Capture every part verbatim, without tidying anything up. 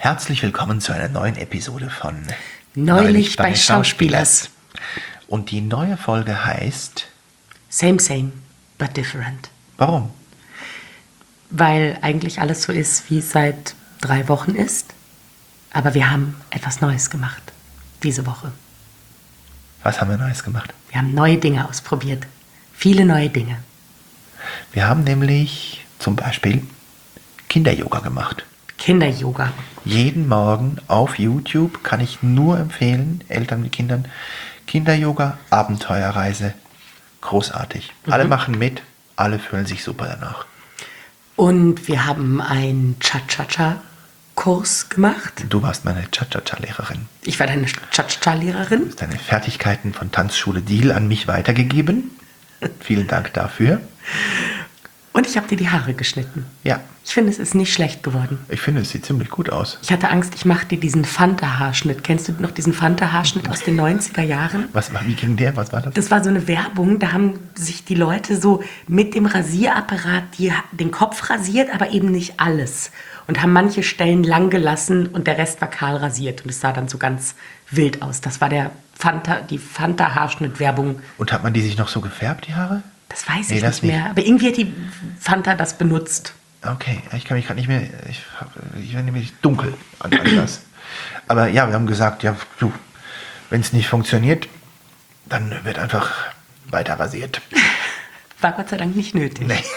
Herzlich willkommen zu einer neuen Episode von Neulich, Neulich bei, bei Schauspielers. Schauspielers. Und die neue Folge heißt Same, same, but different. Warum? Weil eigentlich alles so ist, wie es seit drei Wochen ist. Aber wir haben etwas Neues gemacht diese Woche. Was haben wir Neues gemacht? Wir haben neue Dinge ausprobiert. Viele neue Dinge. Wir haben nämlich zum Beispiel Kinder-Yoga gemacht. Kinder-Yoga. Jeden Morgen auf YouTube kann ich nur empfehlen, Eltern mit Kindern, Kinder-Yoga, Abenteuerreise. Großartig. Mhm. Alle machen mit, alle fühlen sich super danach. Und wir haben einen Cha-Cha-Cha-Kurs gemacht. Du warst meine Cha-Cha-Cha-Lehrerin. Ich war deine Cha-Cha-Cha-Lehrerin. Du hast deine Fertigkeiten von Tanzschule Deal an mich weitergegeben. Vielen Dank dafür. Und ich habe dir die Haare geschnitten. Ja. Ich finde, es ist nicht schlecht geworden. Ich finde, es sieht ziemlich gut aus. Ich hatte Angst, ich mache dir diesen Fanta-Haarschnitt. Kennst du noch diesen Fanta-Haarschnitt aus den neunziger Jahren? Was, wie ging der? Was war das? Das war so eine Werbung, da haben sich die Leute so mit dem Rasierapparat die, den Kopf rasiert, aber eben nicht alles. Und haben manche Stellen lang gelassen und der Rest war kahl rasiert. Und es sah dann so ganz wild aus. Das war der Fanta, die Fanta-Haarschnitt-Werbung. Und hat man die sich noch so gefärbt, die Haare? Das weiß nee, ich das nicht mehr. Nicht. Aber irgendwie hat die Fanta das benutzt. Okay, ich kann mich gerade nicht mehr. Ich, ich bin nämlich dunkel an das. Aber ja, wir haben gesagt, ja, du, wenn es nicht funktioniert, dann wird einfach weiter rasiert. War Gott sei Dank nicht nötig. Nee.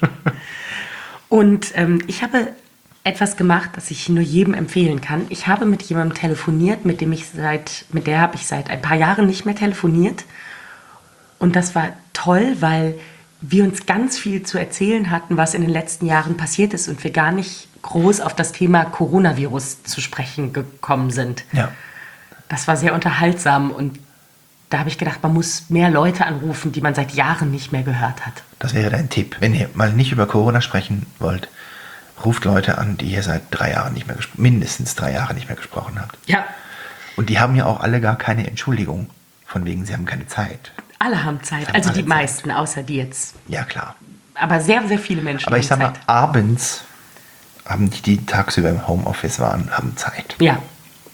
Und ähm, ich habe etwas gemacht, das ich nur jedem empfehlen kann. Ich habe mit jemandem telefoniert, mit dem ich seit, mit der habe ich seit ein paar Jahren nicht mehr telefoniert. Und das war toll, weil wir uns ganz viel zu erzählen hatten, was in den letzten Jahren passiert ist und wir gar nicht groß auf das Thema Coronavirus zu sprechen gekommen sind. Ja. Das war sehr unterhaltsam und da habe ich gedacht, man muss mehr Leute anrufen, die man seit Jahren nicht mehr gehört hat. Das wäre dein Tipp. Wenn ihr mal nicht über Corona sprechen wollt, ruft Leute an, die ihr seit drei Jahren nicht mehr gespro- mindestens drei Jahre nicht mehr gesprochen habt. Ja. Und die haben ja auch alle gar keine Entschuldigung, von wegen sie haben keine Zeit. Alle haben Zeit, haben also die Zeit. meisten, außer die jetzt. Ja, klar. Aber sehr, sehr viele Menschen Aber haben ich sag mal, Zeit. abends haben die, die tagsüber im Homeoffice waren, haben Zeit. Ja.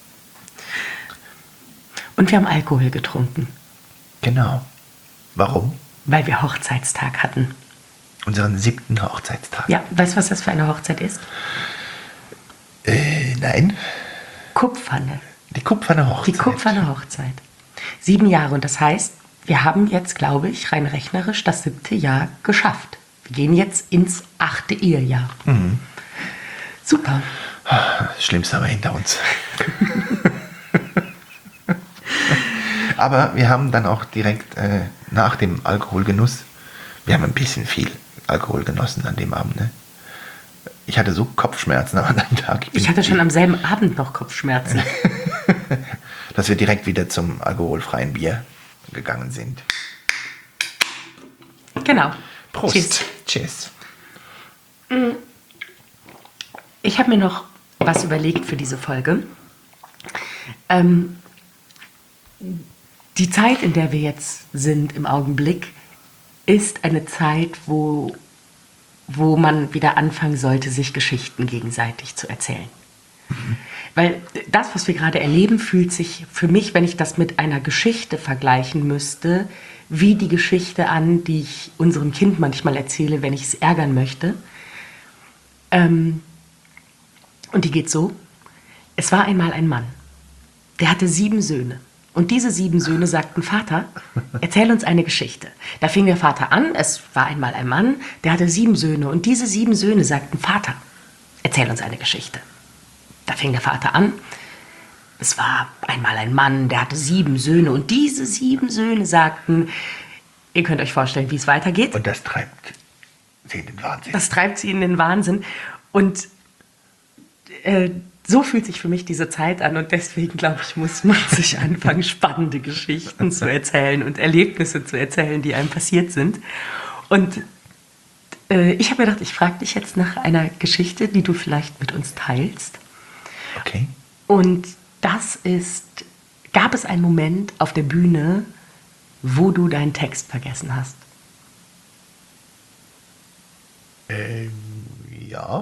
Und wir haben Alkohol getrunken. Genau. Warum? Weil wir Hochzeitstag hatten. Unseren siebten Hochzeitstag. Ja, weißt du, was das für eine Hochzeit ist? Äh, nein. Kupferne. Die Kupferne Hochzeit. Die Kupferne Hochzeit. Sieben Jahre und das heißt, wir haben jetzt, glaube ich, rein rechnerisch das siebte Jahr geschafft. Wir gehen jetzt ins achte Ehejahr. Mhm. Super. Das Schlimmste aber hinter uns. Aber wir haben dann auch direkt äh, nach dem Alkoholgenuss, wir haben ein bisschen viel Alkohol genossen an dem Abend. Ne? Ich hatte so Kopfschmerzen am anderen Tag. Ich hatte schon am selben Abend noch Kopfschmerzen. Dass wir direkt wieder zum alkoholfreien Bier gegangen sind. Genau. Prost. Cheers. Cheers. Ich habe mir noch was überlegt für diese Folge. Ähm, die Zeit, in der wir jetzt sind im Augenblick, ist eine Zeit, wo, wo man wieder anfangen sollte, sich Geschichten gegenseitig zu erzählen. Mhm. Weil das, was wir gerade erleben, fühlt sich für mich, wenn ich das mit einer Geschichte vergleichen müsste, wie die Geschichte an, die ich unserem Kind manchmal erzähle, wenn ich es ärgern möchte. Ähm, und die geht so: Es war einmal ein Mann, der hatte sieben Söhne. Und diese sieben Söhne sagten: Vater, erzähl uns eine Geschichte. Da fing der Vater an: Es war einmal ein Mann, der hatte sieben Söhne. Und diese sieben Söhne sagten: Vater, erzähl uns eine Geschichte. Da fing der Vater an: Es war einmal ein Mann, der hatte sieben Söhne. Und diese sieben Söhne sagten, ihr könnt euch vorstellen, wie es weitergeht. Und das treibt sie in den Wahnsinn. Das treibt sie in den Wahnsinn. Und äh, so fühlt sich für mich diese Zeit an. Und deswegen, glaube ich, muss man sich anfangen, spannende Geschichten zu erzählen und Erlebnisse zu erzählen, die einem passiert sind. Und äh, ich habe mir gedacht, ich frage dich jetzt nach einer Geschichte, die du vielleicht mit uns teilst. Okay. Und das ist, gab es einen Moment auf der Bühne, wo du deinen Text vergessen hast? Ähm, ja.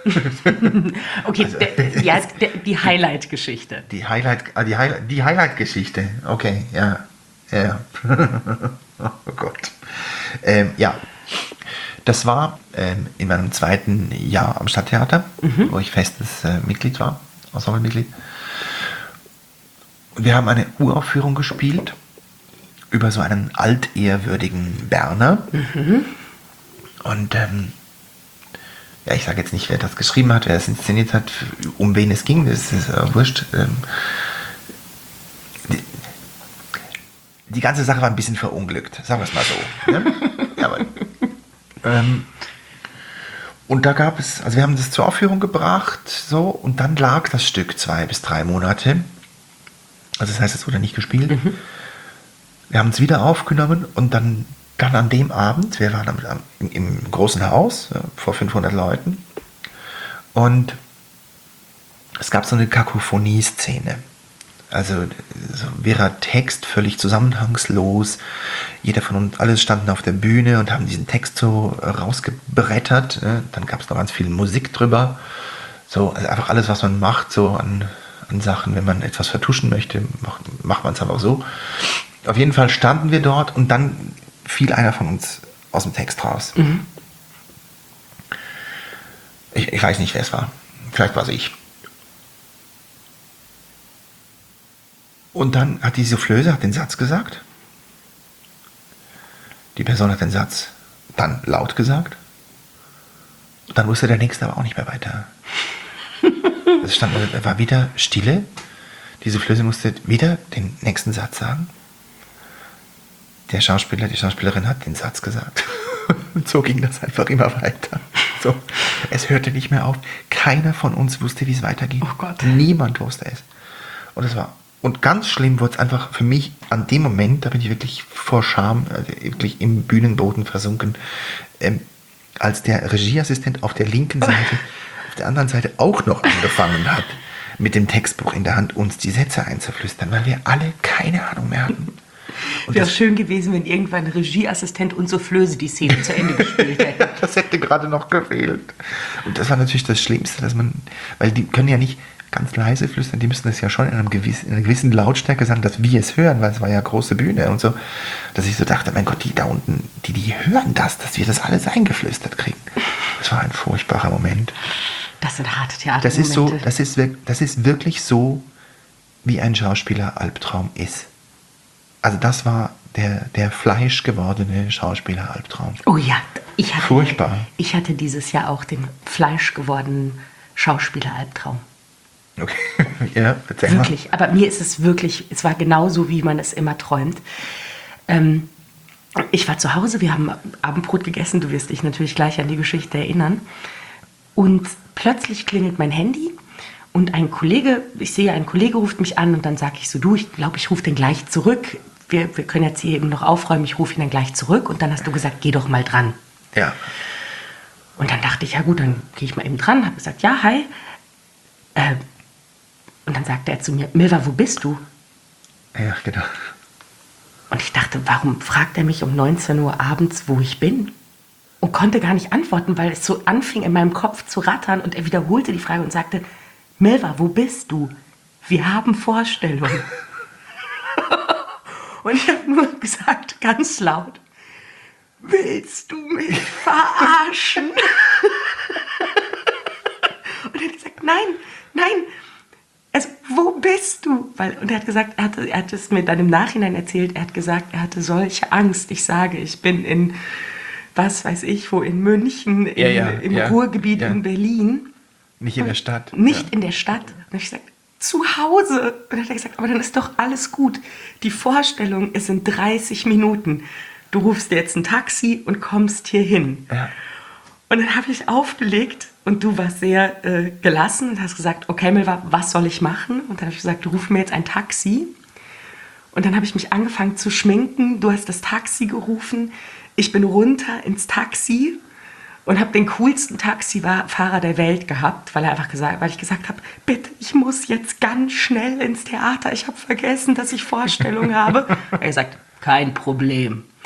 Okay, Also- der, der, ja, der, die Highlight-Geschichte. Die Highlight, ah, die Highlight, die Highlight-Geschichte. Okay, ja. Ja, ja. Oh Gott. Ähm, ja. Das war ähm, in meinem zweiten Jahr am Stadttheater, wo ich festes äh, Mitglied war, Ensemblemitglied. Und wir haben eine Uraufführung gespielt über so einen altehrwürdigen Berner. Und ähm, ja, ich sage jetzt nicht, wer das geschrieben hat, wer es inszeniert hat, um wen es ging, das ist äh, wurscht. Ähm, die, die ganze Sache war ein bisschen verunglückt, sagen wir es mal so. Ne? Jawohl. ähm, und da gab es, also wir haben das zur Aufführung gebracht, so, und dann lag das Stück zwei bis drei Monate. Also das heißt, es wurde nicht gespielt. Mhm. Wir haben es wieder aufgenommen und dann, dann an dem Abend, wir waren am, am, im, im großen Haus ja, vor fünfhundert Leuten und es gab so eine Kakophonie-Szene. Also so wirrer Text, völlig zusammenhangslos. Jeder von uns, alle standen auf der Bühne und haben diesen Text so rausgebrettert. Ne? Dann gab es noch ganz viel Musik drüber. So, also einfach alles, was man macht, so an, an Sachen, wenn man etwas vertuschen möchte, macht, macht man es einfach so. Auf jeden Fall standen wir dort und dann fiel einer von uns aus dem Text raus. Mhm. Ich, ich weiß nicht, wer es war. Vielleicht war es ich. Und dann hat die Soufflöse hat den Satz gesagt. Die Person hat den Satz dann laut gesagt. Und dann wusste der Nächste aber auch nicht mehr weiter. Es stand, es war wieder Stille. Die Soufflöse musste wieder den nächsten Satz sagen. Der Schauspieler, die Schauspielerin hat den Satz gesagt. Und so ging das einfach immer weiter. So, es hörte nicht mehr auf. Keiner von uns wusste, wie es weitergeht. Oh Gott. Niemand wusste es. Und es war und ganz schlimm wurde es einfach für mich an dem Moment, da bin ich wirklich vor Scham, also wirklich im Bühnenboden versunken, ähm, als der Regieassistent auf der linken Seite, auf der anderen Seite auch noch angefangen hat, mit dem Textbuch in der Hand uns die Sätze einzuflüstern, weil wir alle keine Ahnung mehr hatten. Und Wäre das, schön gewesen, wenn irgendwann Regieassistent und Soufflöse die Szene zu Ende gespielt hätten. das hätte gerade noch gefehlt. Und das war natürlich das Schlimmste, dass man, weil die können ja nicht ganz leise flüstern, die müssen das ja schon in, einem gewissen, in einer gewissen Lautstärke sagen, dass wir es hören, weil es war ja große Bühne und so, dass ich so dachte, mein Gott, die da unten, die, die hören das, dass wir das alles eingeflüstert kriegen. Das war ein furchtbarer Moment. Das sind harte Theater. Das ist so, das ist, wirk- das ist wirklich so, wie ein Schauspieler-Albtraum ist. Also das war der, der fleischgewordene Schauspieler-Albtraum. Oh ja, ich hatte, Furchtbar. ich hatte dieses Jahr auch den fleischgewordenen Schauspieler-Albtraum. Okay, ja, erzähl mal. Wirklich, aber mir ist es wirklich, es war genauso, wie man es immer träumt. Ähm, ich war zu Hause, wir haben Abendbrot gegessen, du wirst dich natürlich gleich an die Geschichte erinnern. Und plötzlich klingelt mein Handy und ein Kollege, ich sehe, ein Kollege ruft mich an und dann sage ich so, du, ich glaube, ich rufe den gleich zurück. Wir, wir können jetzt hier eben noch aufräumen, ich rufe ihn dann gleich zurück. Und dann hast du gesagt, geh doch mal dran. Ja. Und dann dachte ich, ja gut, dann gehe ich mal eben dran, habe gesagt, ja, hi. Äh, und dann sagte er zu mir, Milva, wo bist du? Ja, genau. Und ich dachte, warum fragt er mich um neunzehn Uhr abends, wo ich bin? Und konnte gar nicht antworten, weil es so anfing in meinem Kopf zu rattern. Und er wiederholte die Frage und sagte, Milva, wo bist du? Wir haben Vorstellung. Und ich habe nur gesagt, ganz laut, willst du mich verarschen? Und er hat gesagt, nein, nein, also wo bist du? Weil, und er hat gesagt, er, hatte, er hat es mir dann im Nachhinein erzählt, er hat gesagt, er hatte solche Angst. Ich sage, ich bin in, was weiß ich wo, in München, in, Ja, ja, im ja, Ruhrgebiet ja. in Berlin. Nicht in der Stadt. Nicht ja. in der Stadt. Und dann habe ich gesagt, zu Hause. Und dann hat er gesagt, aber dann ist doch alles gut. Die Vorstellung ist in dreißig Minuten. Du rufst dir jetzt ein Taxi und kommst hier hin. Ja. Und dann habe ich aufgelegt und du warst sehr äh, gelassen und hast gesagt, okay Milva, was soll ich machen? Und dann habe ich gesagt, du ruf mir jetzt ein Taxi. Und dann habe ich mich angefangen zu schminken. Du hast das Taxi gerufen. Ich bin runter ins Taxi und habe den coolsten Taxifahrer der Welt gehabt, weil er einfach gesagt, weil ich gesagt habe, bitte, ich muss jetzt ganz schnell ins Theater. Ich habe vergessen, dass ich Vorstellung habe. Er hat gesagt, kein Problem.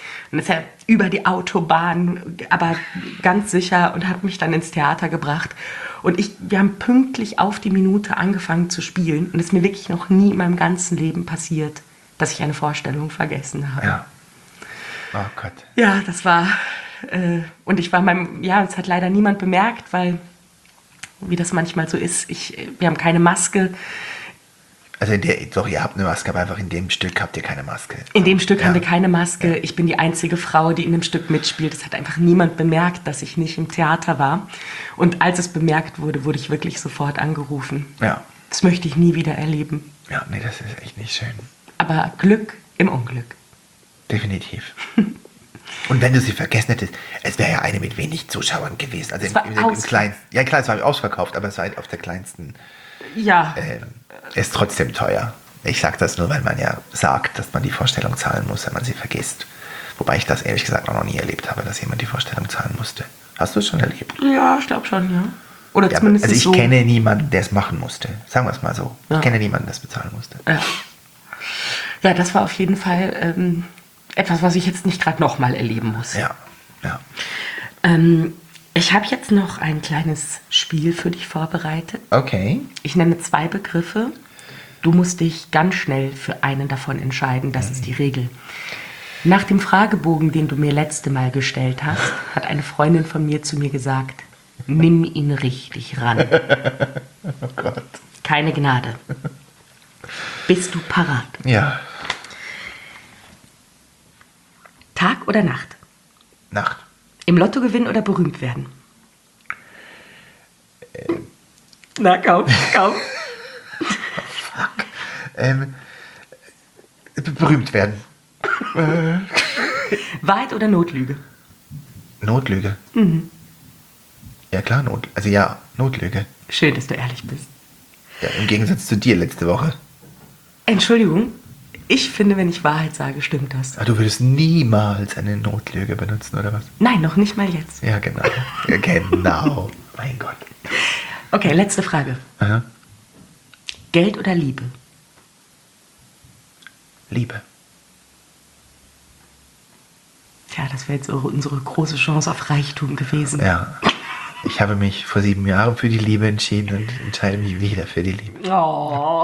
Und ist er über die Autobahn, aber ganz sicher, und hat mich dann ins Theater gebracht. Und ich, wir haben pünktlich auf die Minute angefangen zu spielen. Und es ist mir wirklich noch nie in meinem ganzen Leben passiert, dass ich eine Vorstellung vergessen habe. Ja. Oh Gott. Ja, das war... Äh, und ich war meinem... Ja, es hat leider niemand bemerkt, weil, wie das manchmal so ist, ich, wir haben keine Maske. Also in der, doch, ihr habt eine Maske, aber einfach in dem Stück habt ihr keine Maske. In dem Stück ja. haben wir keine Maske. Ich bin die einzige Frau, die in dem Stück mitspielt. Es hat einfach niemand bemerkt, dass ich nicht im Theater war. Und als es bemerkt wurde, wurde ich wirklich sofort angerufen. Ja. Das möchte ich nie wieder erleben. Ja, nee, das ist echt nicht schön. Aber Glück im Unglück. Definitiv. Und wenn du sie vergessen hättest, es wäre ja eine mit wenig Zuschauern gewesen. Also es im, war im, im, im kleinen, ja klar, es war ausverkauft, aber es war halt auf der kleinsten. Ja. Äh, ist trotzdem teuer. Ich sage das nur, weil man ja sagt, dass man die Vorstellung zahlen muss, wenn man sie vergisst. Wobei ich das ehrlich gesagt auch noch nie erlebt habe, dass jemand die Vorstellung zahlen musste. Hast du es schon erlebt? Ja, ich glaube schon, ja. Oder Ja, zumindest also ich so. kenne niemanden, der es machen musste. Sagen wir es mal so. Ja. Ich kenne niemanden, der es bezahlen musste. Ja. Ja, das war auf jeden Fall ähm, etwas, was ich jetzt nicht gerade nochmal erleben muss. Ja, ja. Ähm, ich habe jetzt noch ein kleines Spiel für dich vorbereitet. Okay. Ich nenne zwei Begriffe. Du musst dich ganz schnell für einen davon entscheiden. Das ist die Regel. Nach dem Fragebogen, den du mir letzte Mal gestellt hast, hat eine Freundin von mir zu mir gesagt, nimm ihn richtig ran. Oh Gott. Keine Gnade. Bist du parat? Ja. Tag oder Nacht? Nacht. Im Lotto gewinnen oder berühmt werden? Na, kaum, kaum. Ähm, berühmt werden. Wahrheit oder Notlüge? Notlüge. Mhm. Ja klar, Not. Also ja, Notlüge. Schön, dass du ehrlich bist. Ja, im Gegensatz zu dir letzte Woche. Entschuldigung, ich finde, wenn ich Wahrheit sage, stimmt das. Ah, du würdest niemals eine Notlüge benutzen, oder was? Nein, noch nicht mal jetzt. Ja, genau. Ja, genau. Mein Gott. Okay, letzte Frage. Aha. Geld oder Liebe? Liebe. Tja, das wäre jetzt unsere große Chance auf Reichtum gewesen. Ja. Ich habe mich vor sieben Jahren für die Liebe entschieden und entscheide mich wieder für die Liebe. Oh.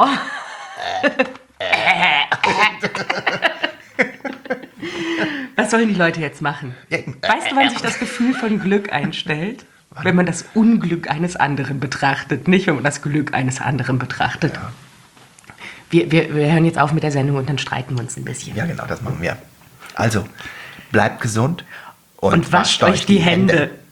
Was sollen die Leute jetzt machen? Ja, Weißt du, wann sich das Gefühl von Glück einstellt? Wenn man das Unglück eines anderen betrachtet, nicht wenn man das Glück eines anderen betrachtet. Ja. Wir, wir, wir hören jetzt auf mit der Sendung und dann streiten wir uns ein bisschen. Ja, genau, das machen wir. Also, bleibt gesund und, Und wascht euch die Hände.